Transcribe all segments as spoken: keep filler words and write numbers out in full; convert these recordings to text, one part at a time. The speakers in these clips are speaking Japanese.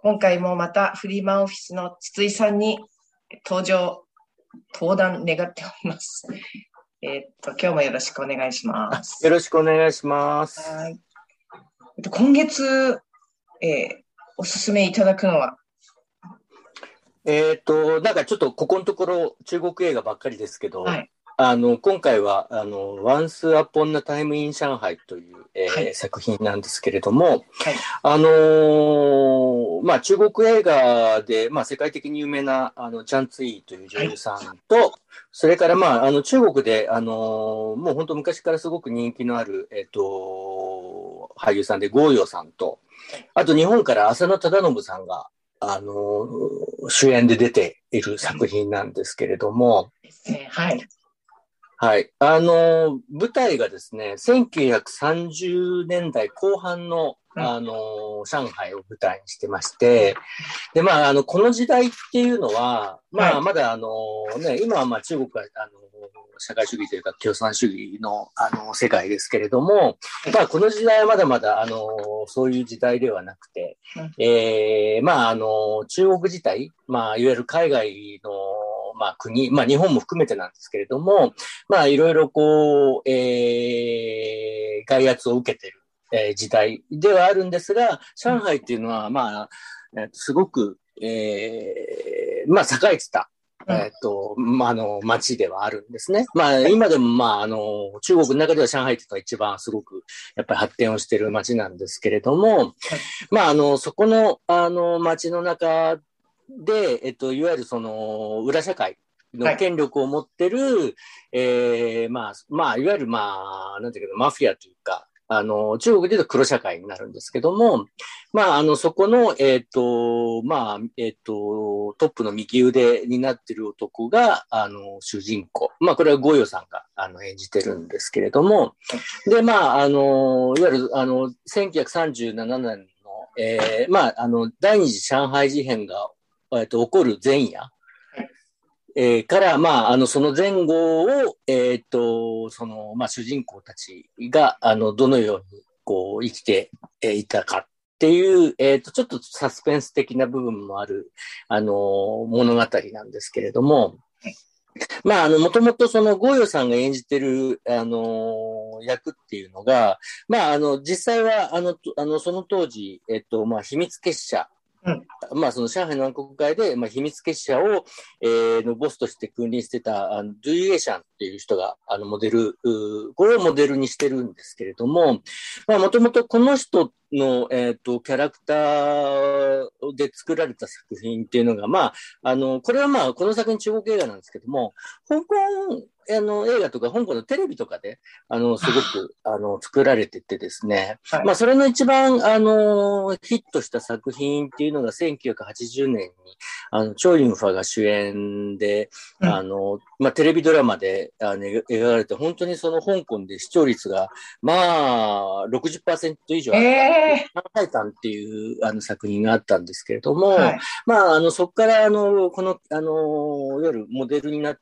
今回もまたフリーマンオフィスの筒井さんに登場、登壇願っております。えー、っと、今日もよろしくお願いします。 よろしくお願いします。 はい。えっと、今月、えー、おすすめいただくのはえっと、なんかちょっとここのところ中国映画ばっかりですけど、 はい、 あの、今回は、あの、Once Upon a Time in Shanghai という、えーはい、作品なんですけれども、はい、あのー、まあ、中国映画で、まあ、世界的に有名な、あの、チャン・ツイという女優さんと、はい、それから、まあ、あの、中国で、あのー、もう本当昔からすごく人気のある、えっと、俳優さんで、ゴーヨーさんと、あと日本から浅野忠信さんが、あの、主演で出ている作品なんですけれども、 はい。 はい。あの、舞台がですね、せんきゅうひゃくさんじゅうねんだいこう半の、あの、上海を舞台にしてまして、で、まあ、あの、この時代っていうのは、まあ、まだあの、ね、今はまあ中国は、あの、社会主義というか共産主義の、あの、世界ですけれども、まあ、この時代はまだまだ、あの、そういう時代ではなくて、えー、まあ、あの、中国自体、まあ、いわゆる海外の、まあ、国、まあ、日本も含めてなんですけれども、まあ、いろいろこう、えー、外圧を受けている、えー、時代ではあるんですが、上海っていうのは、まあ、すごく、えー、まあ、栄えてた、えっと、まあ、あの、街ではあるんですね。まあ、今でも、まあ、あの、中国の中では上海っていうのは一番すごく、やっぱり発展をしている街なんですけれども、まあ、あの、そこの、あの、街の中で、えっと、いわゆるその、裏社会の権力を持ってる、はい、えー、まあ、まあ、いわゆる、まあ、なんていうか、マフィアというか、あの、中国で言うと黒社会になるんですけども、まあ、あの、そこの、えっと、まあ、えっと、トップの右腕になっている男が、あの、主人公。まあ、これはゴーヨさんが、あの、演じてるんですけれども、で、まあ、あの、いわゆる、あの、せんきゅうひゃくさんじゅうななねんの、えー、まあ、あの、第二次上海事変が、えっと、起こる前夜、えー、から、まあ、あの、その前後を、えっと、その、まあ、主人公たちが、あの、どのように、こう、生きていたかっていう、えっと、ちょっとサスペンス的な部分もある、あの、物語なんですけれども、まあ、あの、もともとその、ゴーヨさんが演じてる、あの、役っていうのが、まあ、あの、実際は、あの、あの、その当時、えっと、まあ、秘密結社、うん、まあ、その上海の暗黒会で、まあ、秘密結社を、えー、のボスとして君臨してた、あの、ドゥイエシャンっていう人が、あの、モデル、これをモデルにしてるんですけれども、まあ、もともとこの人の、えっと、キャラクターで作られた作品っていうのが、まあ、あの、これはまあ、この作品中国映画なんですけども、香港、あの、映画とか香港のテレビとかで、あの、すごく、あの、作られててですね。はい、まあ、それの一番、あの、ヒットした作品っていうのがせんきゅうひゃくはちじゅうねんに、あの、チョウ・ユンファが主演で、うん、あの、まあ、テレビドラマで、あの、描かれて、本当にその香港で視聴率が、まあ、ろくじゅっパーセント以上あった。えー、上海譚っていう、あの、作品があったんですけれども、はい、まあ、あの、そこから、あの、この、あの、いわゆるモデルになった、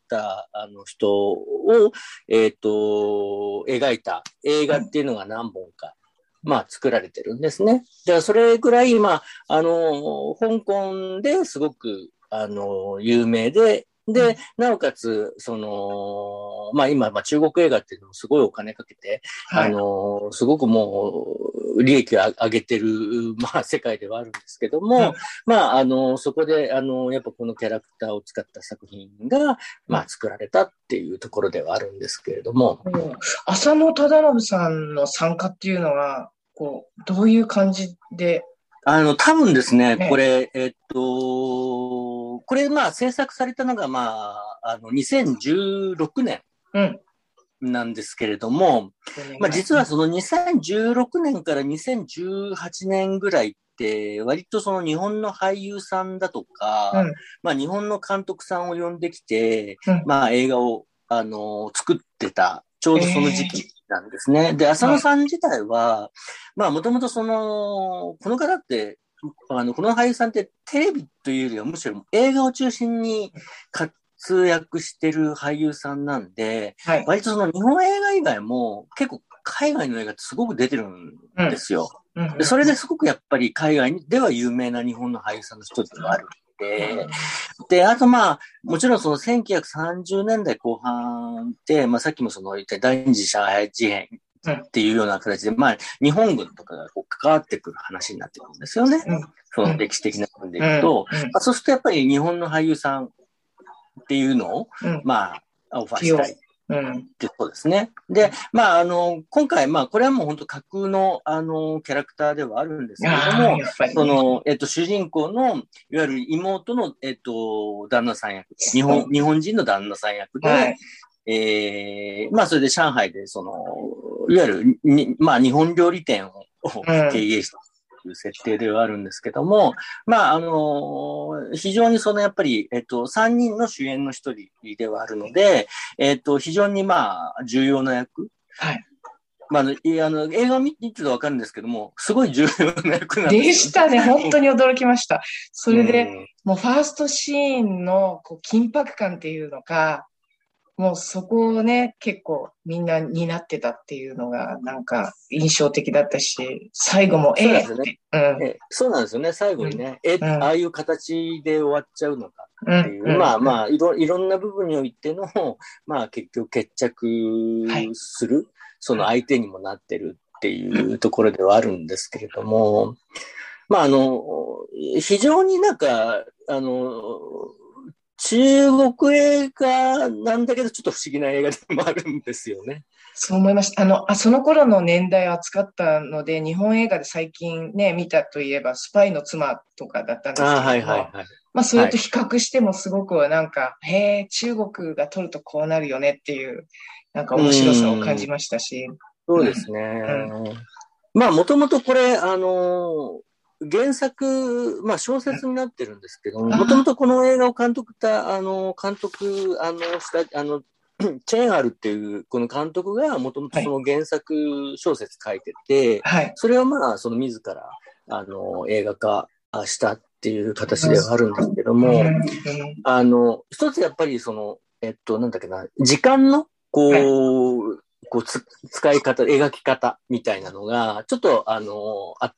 あの、人を、えっと、描いた映画っていうのが何本か、まあ、作られてるんですね。だからそれぐらい、まあ、あの、香港ですごく、あの、有名で、で、なおかつ、その、まあ今、まあ中国映画っていうのもすごいお金かけて、はい、あの、すごくもう、利益を上げてる、まあ世界ではあるんですけども、うん、まああの、そこで、あの、やっぱこのキャラクターを使った作品が、まあ作られたっていうところではあるんですけれども。 うん、浅野忠信さんの参加っていうのは、こう、どういう感じで？ あの、多分ですね、ねこれ、えっと、これ、まあ、制作されたのが、まあ、あの、にせんじゅうろくねんなんですけれども、うん、まあ、実はそのにせんじゅうろくねんからにせんじゅうはちねんぐらいって、割とその日本の俳優さんだとか、うん、まあ、日本の監督さんを呼んできて、うん、まあ、映画を、あの、作ってた、ちょうどその時期。えーなんですね。で、浅野さん自体は、はい、まあ、もともとその、この方って、あの、この俳優さんってテレビというよりはむしろ映画を中心に活通訳してる俳優さんなんで、 はい。 割とその日本映画以外も結構海外の映画ってすごく出てるんですよ。 うん。うん。 でそれですごくやっぱり海外では有名な日本の俳優さんの一つではあるんで、で、あとまあ、もちろんそのせんきゅうひゃくさんじゅうねんだいこう半って、まあさっきもその言った第二次上海事変っていうような形で、まあ日本軍とかがこう関わってくる話になってくるんですよね。 うん。 その歴史的な部分でいくと、 うん。うん。 まあ、そうするとやっぱり日本の俳優さんっていうのを、 うん。 まあ、オファーしたい。 うん。 ってことですね。で、まあ、あの、今回、まあ、これはもう本当架空の、あの、キャラクターではあるんですけれどああ、 も、 やっぱりね。 その、えっと、主人公の、いわゆる妹の、えっと、旦那さん役、日本、日本人の旦那さん役で、 はい。 えー、まあ、それで上海で、その、いわゆるに、まあ、日本料理店を経営した。という設定ではあるんですけども、まあ、あのー非常にそのやっぱり、えっと、さんにんの主演の一人ではあるので、えっと、非常にまあ、重要な役。 はい。 まあ、あの、いあの映画を見てるとわかるんですけども、すごい重要な役なんですよね。 でしたね。本当に驚きました。それで、 うんもうファーストシーンのこう緊迫感っていうのか、もうそこをね、結構みんな担ってたっていうのがなんか印象的だったし、最後もそうなんですよね。 えーって、うん、 えそうなんですよね。最後にね、え、 うん、 ああいう形で終わっちゃうのかうん、 っていう、 うん、 まあまあ、いろ、いろんな部分においての、まあ結局決はい、 着する、そのはい、 相手にもなってるってうん、 いうところではあるんですけれども、まああの、非常になんか、あの、中国映画なんだけど、ちょっと不思議な映画でもあるんですよね。 そう思いました。あの、あ、その頃の年代を扱ったので、日本映画で最近ね、見たといえば、スパイの妻とかだったんですああ、はいけれども、 はいはい。 まあ、それはい。 と比較してもすごくなんか、へえ、中国が撮るとこうなるよねっていう、なんかう面白さを感ーん。 じましたし、うん、 そうですうん、 ね。まあ、もともとこれ、あの、原作、まあ、小説になってるんですけども、もともあとこの映画を監督した、あの、監督、あの、した、あの、チェーンアルっていう、この監督がもともとはい、 その原作小説書いてて、 はい。 それをまあ、その自ら、あの、映画化したっていう形うん、 ではあるんですけどうも、 ん、 あの、一つやっぱりその、えっと、なんだっけな、時間の、 はい、 こう、こうつ、使い方、描き方みたいなのが、ちょっと、あの、あって、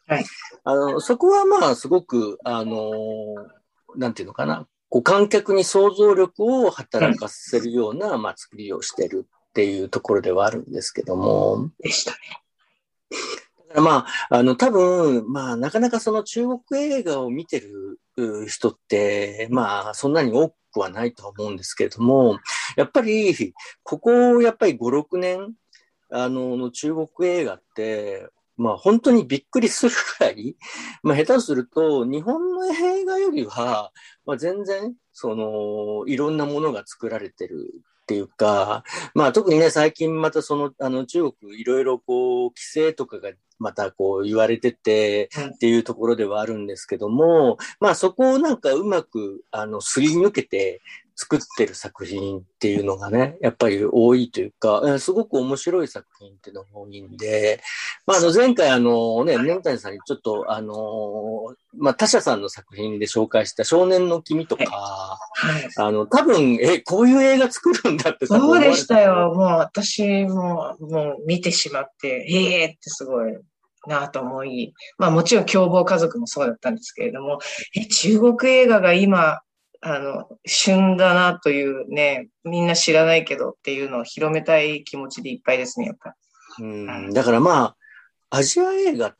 はい。 あの、そこはまあ、すごく、あの、なんていうのかな、こう、観客に想像力をうん、 働かせるような、まあ、作りをしてるっていうところではあるんですけども、 でしたね。 まあ、あの、多分、まあ、なかなかその中国映画を見てるう人って、まあ、そんなに多くはないと思うんですけれども、やっぱり、ここ、やっぱりご、ろくねん、あの、中国映画って、まあ、本当にびっくりするくらい、まあ、下手すると、日本の映画よりは、まあ、全然、その、いろんなものが作られてるっていうか、まあ、特にね、最近またその、あの、中国いろいろこう、規制とかがまたこう言われててうん、 っていうところではあるんですけども、まあそこをなんかうまく、あの、すり抜けて作ってる作品っていうのがね、やっぱり多いというか、すごく面白い作品っていうのが多いんで、まああの前回あのね、年谷さんにちょっとあの、まあ他社さんの作品で紹介した少年の君とはい、 か、 はい。 あの、多分、え、こういう映画作るんだって多分そうで思われたと思う。 したよ。もう私も、もう見てしまって、へえってすごいなと思い。まあもちろん凶暴家族もそうだったんですけれども、え、中国映画が今、あの、旬だなというね、みんな知らないけどっていうのを広めたい気持ちでいっぱいですね、やっぱ。 ううん、 ん、だからまあ、アジア映画って、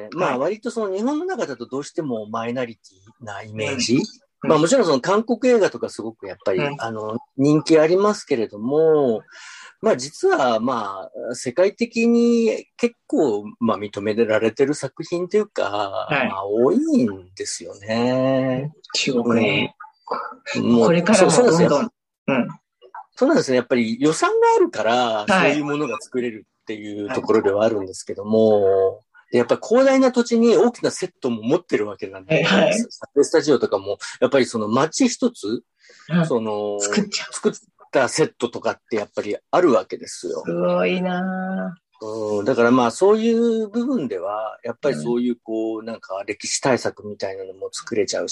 まはい。 あ割とその日本の中だとどうしてもマイナリティなイメうん、 ージ。 うん、 まあもちろんその韓国映画とかすごくやっぱりうん。 あの人気ありますけれども、まあ実はまあ世界的に結構まあ認められてる作品というか、 はい。 まあ多いんですよね。 中国うん。 ね。 もう、そう、 これからそうなんですよ。 もどんどん。うん。 そうなんですね。やっぱり予算があるから、 はい。 そういうものが作れるっていうはい。 ところではあるんですけども、でやっぱり広大な土地に大きなセットも持ってるわけなんはい。 で、 はい。 撮影スタジオとかも、やっぱりその街一つ、 うん、 その、 作っちゃう。 作ったセットとかってやっぱりあるわけですよ。 すごいなうん、だからまあそういう部分では、やっぱぁ。 りうん。 そういうこう、なんか歴史対策みたいなのも作れちゃうし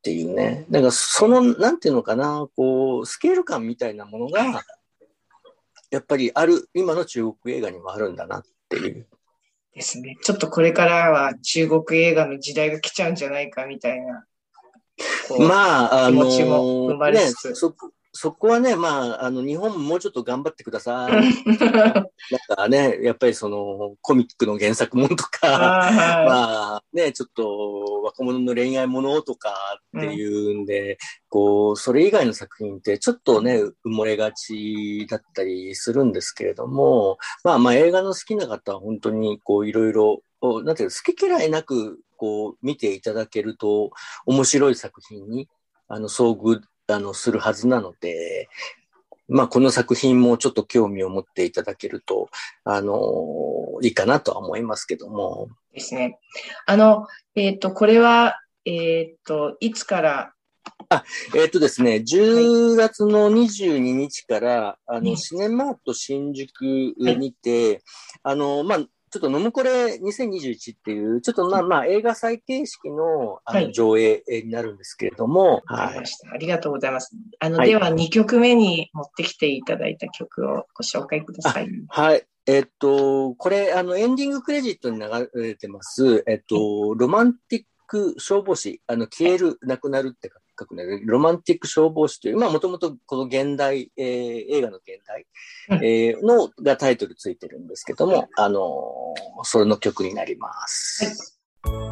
っていうね。だからその、なんていうのかな、こう、スケール感みたいなものが、やっぱりある、今の中国映画にもあるんだなっていう。 ですね。ちょっとこれからは中国映画の時代が来ちゃうんじゃないかみたいな、こう、 まあ、あの気持ちも生まれね、 つつ。 そ、そこはね、まあ、あの、日本ももうちょっと頑張ってください。なんかね、やっぱりその、コミックの原作ものとか、 あー、はい。 まあね、ちょっと若者の恋愛ものとかってうん。 いうんで、こう、それ以外の作品ってちょっとね、埋もれがちだったりするんですけれども、まあまあ映画の好きな方は本当にこういろいろ、こうなんていうの、好き嫌いなくこう見ていただけると面白い作品にあの遭遇あのするはずなので、まあこの作品もちょっと興味を持っていただけると、あのいいかなとは思いますけども。 ですね。あの、えっと、これは、えっと、いつから、 あ、えっとですね、 はい。 じゅうがつのにじゅうににちから、あの、 ね。 シネマート新宿はい。 にて、あの、まあ、ちょっとノムコレにせんにじゅういちっていう、ちょっとまあまあ映画再形式のあのはい。 上映になるんですけれども、 わかりはい。 ました。ありがとうございます。あの、 はい。 ではにきょくめに持ってきていただいた曲をご紹介くだあ、 さい。 はい。えっと、これ、あの、エンディングクレジットに流れてます、えっはい。 と、ロマンティック消防士、あの、消える、なくなるって書くね、ロマンティック消防士という、まあ、もともとこの現代、えー映画の現代、 うん。 えーのがタイトルついてるんですけどはい。 も、あのーそれの曲になりまはい。 す。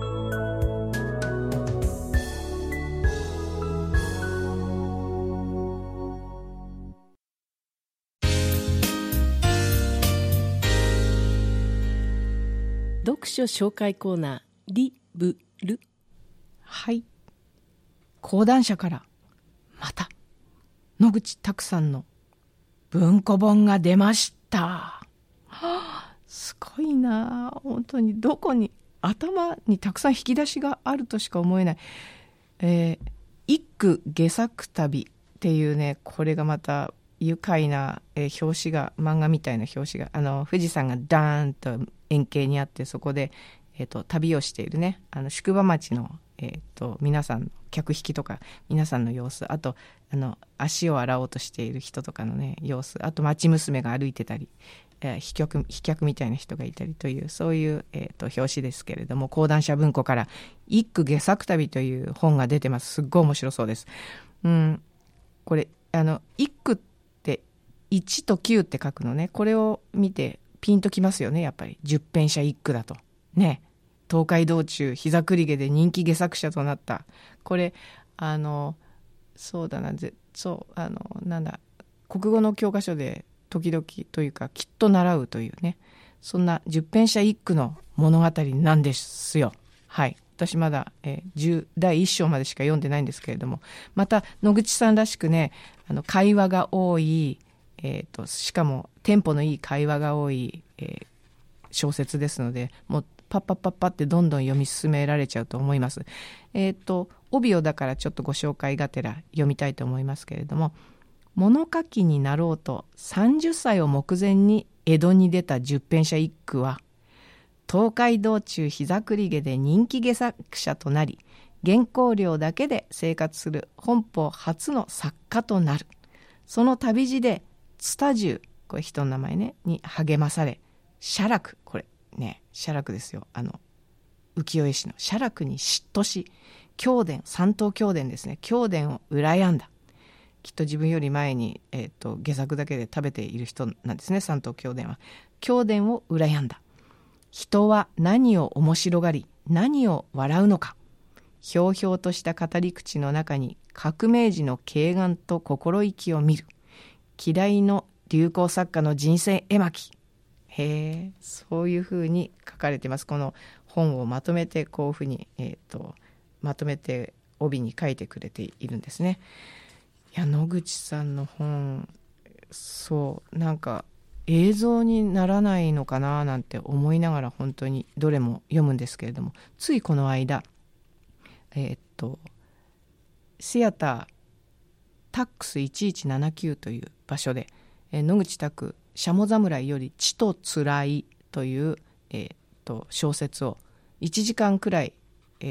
読書紹介コーナーリブル。 はい。講談社からまた野口拓さんの文庫本が出ました。はあ、すごいな。本当にどこに頭にたくさん引き出しがあるとしか思えない。えー、一句下作旅っていうね、これがまた愉快な、えー表紙が、漫画みたいな表紙が、あの富士山がダーンと円形にあって、そこで、えー、と旅をしているね、あの宿場町の、えー、と皆さんの客引きとか皆さんの様子、あとあの足を洗おうとしている人とかのね様子、あと町娘が歩いてたり、えー、飛脚飛脚みたいな人がいたりという、そういう、えー、と表紙ですけれども、講談社文庫から一句下作旅という本が出てます。すっごい面白そうです。うん、これあの一句っていちときゅうって書くのね。これを見てピンときますよね。やっぱり十編者一句だとね。東海道中膝栗毛で人気下作者となった、これあのそうだなぜそうあのなんだ国語の教科書で時々というかきっと習うというね、そんな十編者一句の物語なんですよ。はい。私まだ、えー、だいいっ章までしか読んでないんですけれども、また野口さんらしくね、あの会話が多い、えーと、しかもテンポのいい会話が多い、えー小説ですので、もうパッパッパッパってどんどん読み進められちゃうと思います。えっと帯をだからちょっとご紹介がてら読みたいと思いますけれども、物書きになろうとさんじゅっさいを目前に江戸に出た十編者一句は、東海道中膝栗毛で人気下作者となり、原稿料だけで生活する本邦初の作家となる。その旅路でツタジュ、これ人の名前ね、に励まされ、写楽、これね、写楽ですよ。あの浮世絵師の写楽に嫉妬し、経典、三等経典ですね、経典を羨んだ。きっと自分より前に、えーと、下作だけで食べている人なんですね、三等経典は。経典を羨んだ。人は何を面白がり、何を笑うのか。ひょうひょうとした語り口の中に革命児の軽眼と心意気を見る。嫌いの流行作家の人生絵巻。へえ、そういうふうに書かれてます。この本をまとめてこういうふうに、えーと、まとめて帯に書いてくれているんですね。いや、野口さんの本、そうなんか映像にならないのかななんて思いながら本当にどれも読むんですけれども、ついこの間、えー、っとシアタータックスいちいちななきゅうという場所で、えー、野口拓シャモ侍より血とつらいという、えー、っと小説をいちじかんくらい、えー、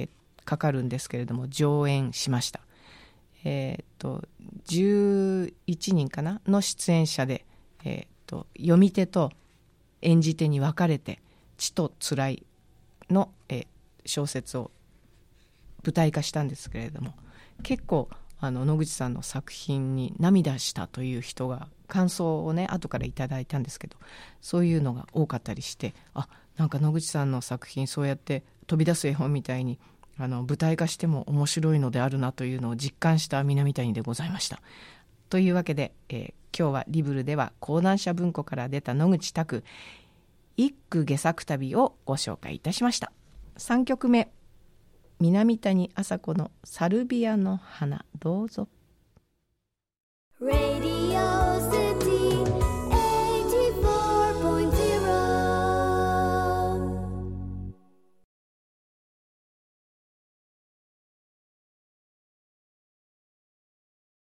かかるんですけれども、上演しました。えー、っとじゅういちにんかなの出演者で、えー、っと読み手と演じ手に分かれて「血とつらい」の、えー、小説を舞台化したんですけれども、結構あの野口さんの作品に涙したという人が感想をね後からいただいたんですけど、そういうのが多かったりして、あ、なんか野口さんの作品そうやって飛び出す絵本みたいにあの舞台化しても面白いのであるなというのを実感した南谷でございました。というわけで、えー、今日はリブルでは講談社文庫から出た野口拓一句下作旅をご紹介いたしました。さんきょくめ、南谷麻子のサルビアの花、どうぞ。